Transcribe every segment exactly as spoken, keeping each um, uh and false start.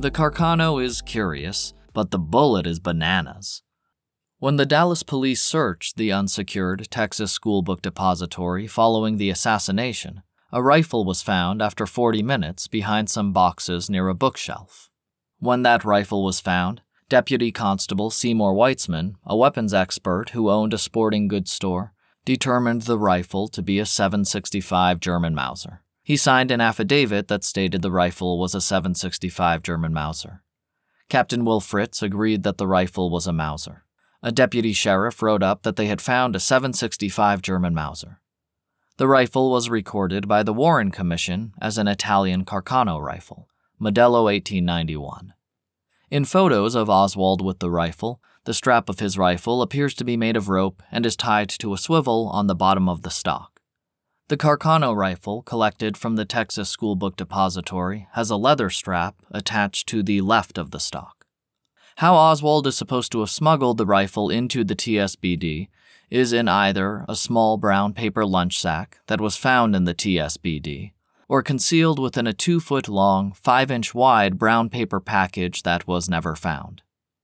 The Carcano is curious, but the bullet is bananas. When the Dallas police searched the unsecured Texas schoolbook depository following the assassination, a rifle was found after forty minutes behind some boxes near a bookshelf. When that rifle was found, Deputy Constable Seymour Weitzman, a weapons expert who owned a sporting goods store, determined the rifle to be a seven sixty-five German Mauser. He signed an affidavit that stated the rifle was a seven sixty-five German Mauser. Captain Will Fritz agreed that the rifle was a Mauser. A deputy sheriff wrote up that they had found a seven sixty-five German Mauser. The rifle was recorded by the Warren Commission as an Italian Carcano rifle, Modello eighteen ninety-one. In photos of Oswald with the rifle, the strap of his rifle appears to be made of rope and is tied to a swivel on the bottom of the stock. The Carcano rifle, collected from the Texas Schoolbook Depository, has a leather strap attached to the left of the stock. How Oswald is supposed to have smuggled the rifle into the T S B D is in either a small brown paper lunch sack that was found in the T S B D, or concealed within a two-foot-long, five-inch-wide brown paper package that was never found.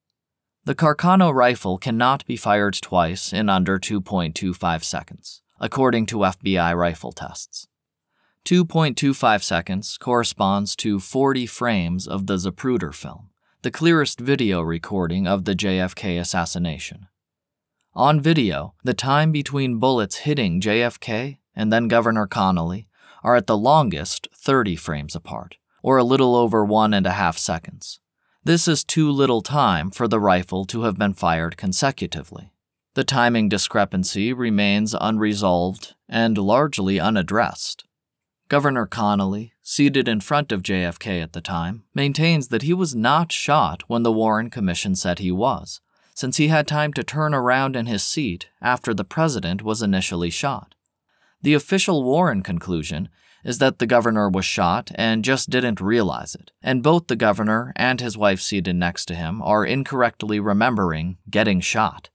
The Carcano rifle cannot be fired twice in under two point two five seconds, according to F B I rifle tests. two point two five seconds corresponds to forty frames of the Zapruder film, the clearest video recording of the J F K assassination. On video, the time between bullets hitting J F K and then Governor Connally are at the longest thirty frames apart, or a little over one and a half seconds. This is too little time for the rifle to have been fired consecutively. The timing discrepancy remains unresolved and largely unaddressed. Governor Connally, seated in front of J F K at the time, maintains that he was not shot when the Warren Commission said he was, since he had time to turn around in his seat after the president was initially shot. The official Warren conclusion is that the governor was shot and just didn't realize it, and both the governor and his wife seated next to him are incorrectly remembering getting shot.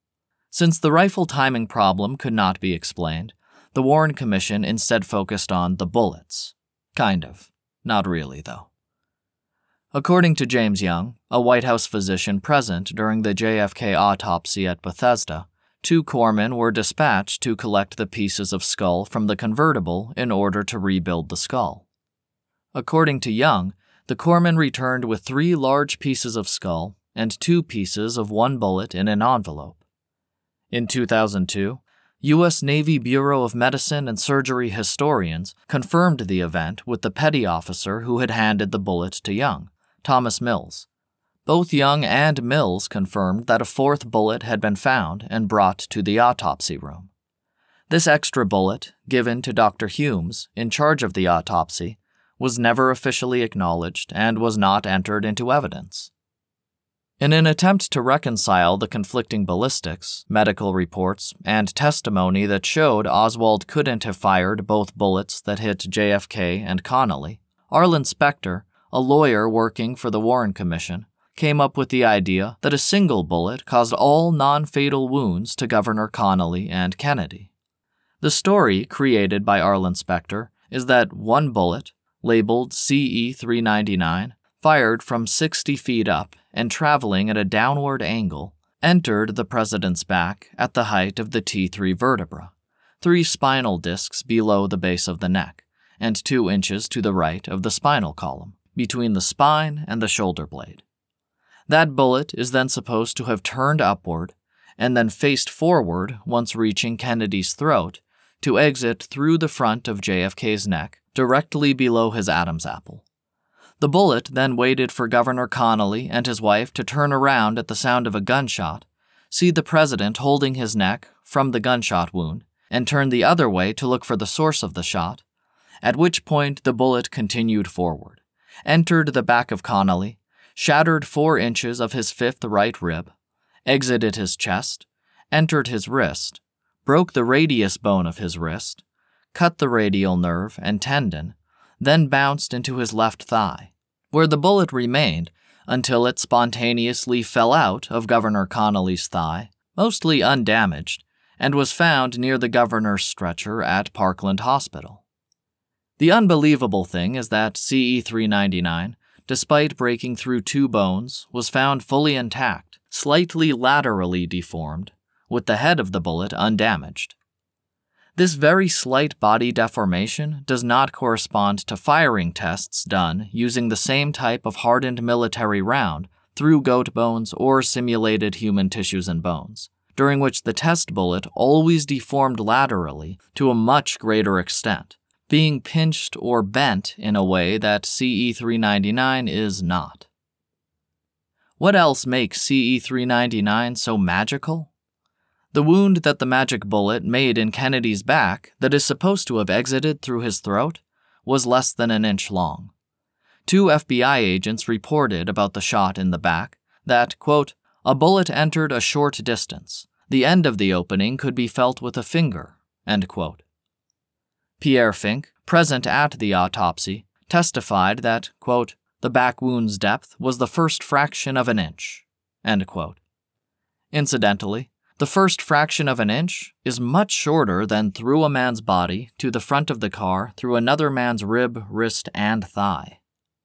Since the rifle timing problem could not be explained, the Warren Commission instead focused on the bullets. Kind of. Not really, though. According to James Young, a White House physician present during the J F K autopsy at Bethesda, two corpsmen were dispatched to collect the pieces of skull from the convertible in order to rebuild the skull. According to Young, the corpsmen returned with three large pieces of skull and two pieces of one bullet in an envelope. In two thousand two, U S Navy Bureau of Medicine and Surgery historians confirmed the event with the petty officer who had handed the bullet to Young, Thomas Mills. Both Young and Mills confirmed that a fourth bullet had been found and brought to the autopsy room. This extra bullet, given to Doctor Humes, in charge of the autopsy, was never officially acknowledged and was not entered into evidence. In an attempt to reconcile the conflicting ballistics, medical reports, and testimony that showed Oswald couldn't have fired both bullets that hit J F K and Connally, Arlen Specter, a lawyer working for the Warren Commission, came up with the idea that a single bullet caused all non-fatal wounds to Governor Connally and Kennedy. The story created by Arlen Specter is that one bullet, labeled C E three ninety-nine, fired from sixty feet up and traveling at a downward angle, entered the president's back at the height of the T three vertebra, three spinal discs below the base of the neck, and two inches to the right of the spinal column, between the spine and the shoulder blade. That bullet is then supposed to have turned upward and then faced forward once reaching Kennedy's throat to exit through the front of J F K's neck directly below his Adam's apple. The bullet then waited for Governor Connally and his wife to turn around at the sound of a gunshot, see the president holding his neck from the gunshot wound, and turn the other way to look for the source of the shot, at which point the bullet continued forward, entered the back of Connally, shattered four inches of his fifth right rib, exited his chest, entered his wrist, broke the radius bone of his wrist, cut the radial nerve and tendon, then bounced into his left thigh, where the bullet remained until it spontaneously fell out of Governor Connally's thigh, mostly undamaged, and was found near the governor's stretcher at Parkland Hospital. The unbelievable thing is that C E three ninety-nine despite breaking through two bones, was found fully intact, slightly laterally deformed, with the head of the bullet undamaged. This very slight body deformation does not correspond to firing tests done using the same type of hardened military round through goat bones or simulated human tissues and bones, during which the test bullet always deformed laterally to a much greater extent, being pinched or bent in a way that C E three ninety-nine is not. What else makes C E three ninety-nine so magical? The wound that the magic bullet made in Kennedy's back that is supposed to have exited through his throat was less than an inch long. Two F B I agents reported about the shot in the back that, quote, a bullet entered a short distance. The end of the opening could be felt with a finger, end quote. Pierre Fink, present at the autopsy, testified that, quote, the back wound's depth was the first fraction of an inch, end quote. Incidentally, the first fraction of an inch is much shorter than through a man's body to the front of the car through another man's rib, wrist, and thigh.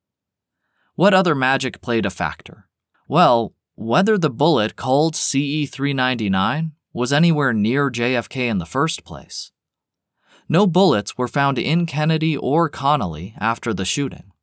What other magic played a factor? Well, whether the bullet called C E three ninety-nine was anywhere near J F K in the first place. No bullets were found in Kennedy or Connally after the shooting.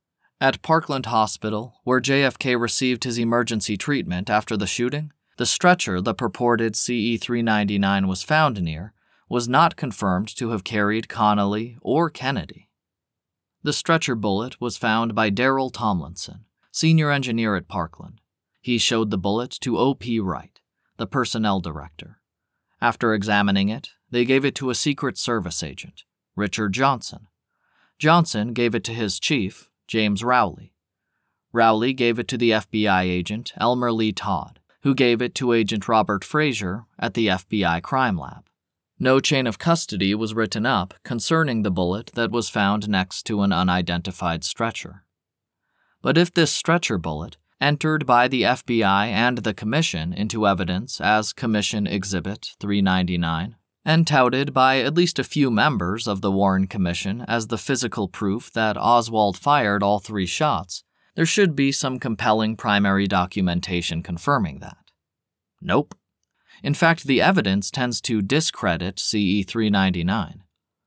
At Parkland Hospital, where J F K received his emergency treatment after the shooting, the stretcher the purported C E three ninety-nine was found near was not confirmed to have carried Connally or Kennedy. The stretcher bullet was found by Darrell Tomlinson, senior engineer at Parkland. He showed the bullet to O P Wright, the personnel director. After examining it, they gave it to a Secret Service agent, Richard Johnson. Johnson gave it to his chief, James Rowley. Rowley gave it to the F B I agent Elmer Lee Todd, who gave it to Agent Robert Frazier at the F B I crime lab. No chain of custody was written up concerning the bullet that was found next to an unidentified stretcher. But if this stretcher bullet, entered by the F B I and the Commission into evidence as Commission Exhibit three ninety-nine, and touted by at least a few members of the Warren Commission as the physical proof that Oswald fired all three shots, there should be some compelling primary documentation confirming that. Nope. In fact, the evidence tends to discredit C E three ninety-nine.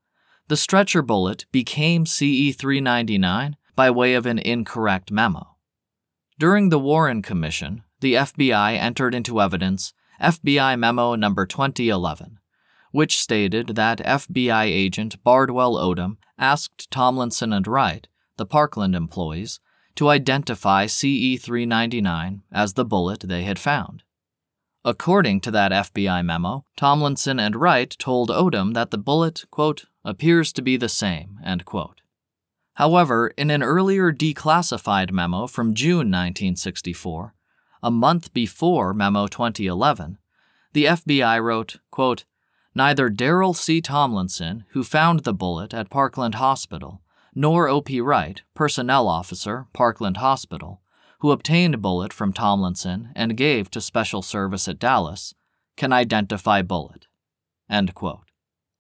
The stretcher bullet became C E three ninety-nine by way of an incorrect memo. During the Warren Commission, the F B I entered into evidence F B I Memo number twenty eleven, which stated that F B I agent Bardwell Odom asked Tomlinson and Wright, the Parkland employees, to identify C E three ninety-nine as the bullet they had found. According to that F B I memo, Tomlinson and Wright told Odom that the bullet, quote, appears to be the same, end quote. However, in an earlier declassified memo from June nineteen sixty-four, a month before Memo twenty eleven, the F B I wrote, quote, neither Darrell C. Tomlinson, who found the bullet at Parkland Hospital, nor O P Wright, personnel officer, Parkland Hospital, who obtained bullet from Tomlinson and gave to Special Service at Dallas, can identify bullet, end quote.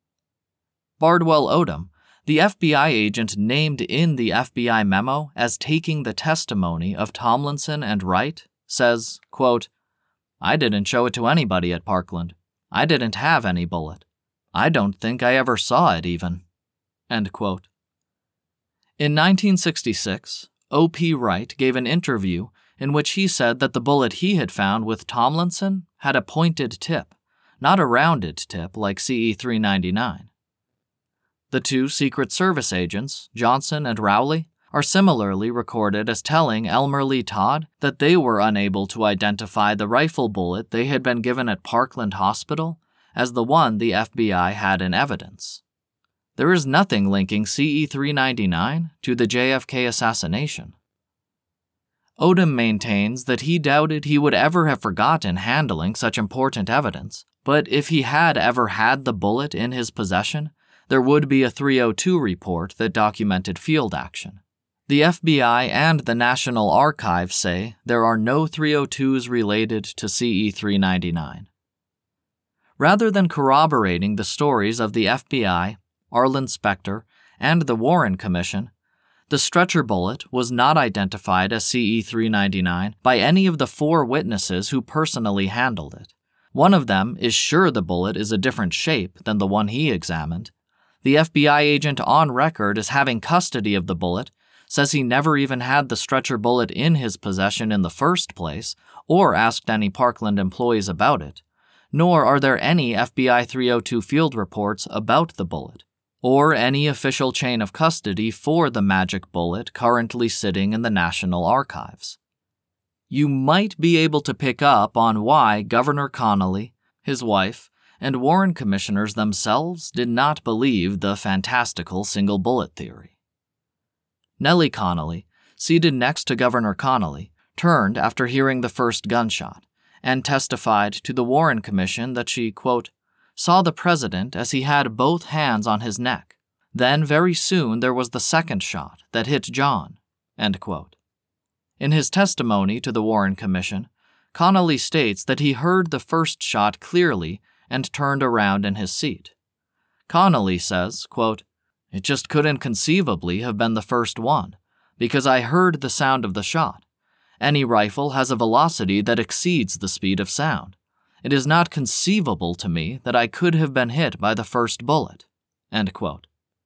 Bardwell Odom, the F B I agent named in the F B I memo as taking the testimony of Tomlinson and Wright, says, quote, I didn't show it to anybody at Parkland. I didn't have any bullet. I don't think I ever saw it even, end quote. In nineteen sixty-six, O P Wright gave an interview in which he said that the bullet he had found with Tomlinson had a pointed tip, not a rounded tip like C E three ninety-nine. The two Secret Service agents, Johnson and Rowley, are similarly recorded as telling Elmer Lee Todd that they were unable to identify the rifle bullet they had been given at Parkland Hospital as the one the F B I had in evidence. There is nothing linking C E three ninety-nine to the J F K assassination. Odom maintains that he doubted he would ever have forgotten handling such important evidence, but if he had ever had the bullet in his possession, there would be a three oh two report that documented field action. The F B I and the National Archives say there are no three oh twos related to C E three ninety-nine. Rather than corroborating the stories of the F B I, Arlen Specter, and the Warren Commission, The stretcher bullet was not identified as C E three ninety-nine by any of the four witnesses who personally handled it. One of them is sure the bullet is a different shape than the one he examined. The F B I agent on record as having custody of the bullet says he never even had the stretcher bullet in his possession in the first place or asked any Parkland employees about it, nor are there any F B I three oh two field reports about the bullet, or any official chain of custody for the magic bullet currently sitting in the National Archives. You might be able to pick up on why Governor Connolly, his wife, and Warren commissioners themselves did not believe the fantastical single bullet theory. Nellie Connolly, seated next to Governor Connolly, turned after hearing the first gunshot and testified to the Warren Commission that she, quote, saw the president as he had both hands on his neck. Then very soon there was the second shot that hit John, end quote. In his testimony to the Warren Commission, Connolly states that he heard the first shot clearly and turned around in his seat. Connolly says, quote, it just couldn't conceivably have been the first one, because I heard the sound of the shot. Any rifle has a velocity that exceeds the speed of sound. It is not conceivable to me that I could have been hit by the first bullet, end quote.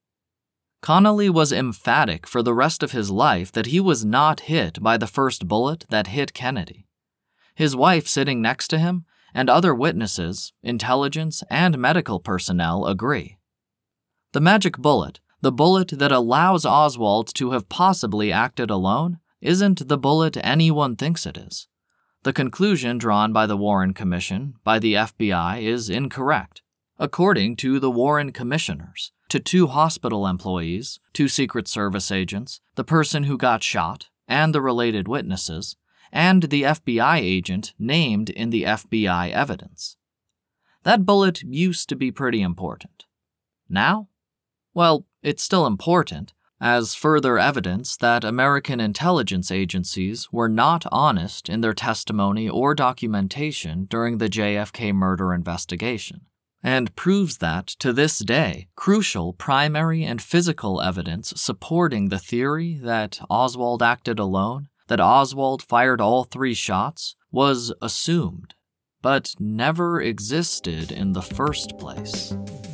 Connolly was emphatic for the rest of his life that he was not hit by the first bullet that hit Kennedy. His wife sitting next to him and other witnesses, intelligence, and medical personnel agree. The magic bullet, the bullet that allows Oswald to have possibly acted alone, isn't the bullet anyone thinks it is. The conclusion drawn by the Warren Commission, by the F B I, is incorrect. According to the Warren Commissioners, to two hospital employees, two Secret Service agents, the person who got shot, and the related witnesses, and the F B I agent named in the F B I evidence. That bullet used to be pretty important. Now? Well, it's still important, as further evidence that American intelligence agencies were not honest in their testimony or documentation during the J F K murder investigation, and proves that, to this day, crucial primary and physical evidence supporting the theory that Oswald acted alone, that Oswald fired all three shots, was assumed, but never existed in the first place.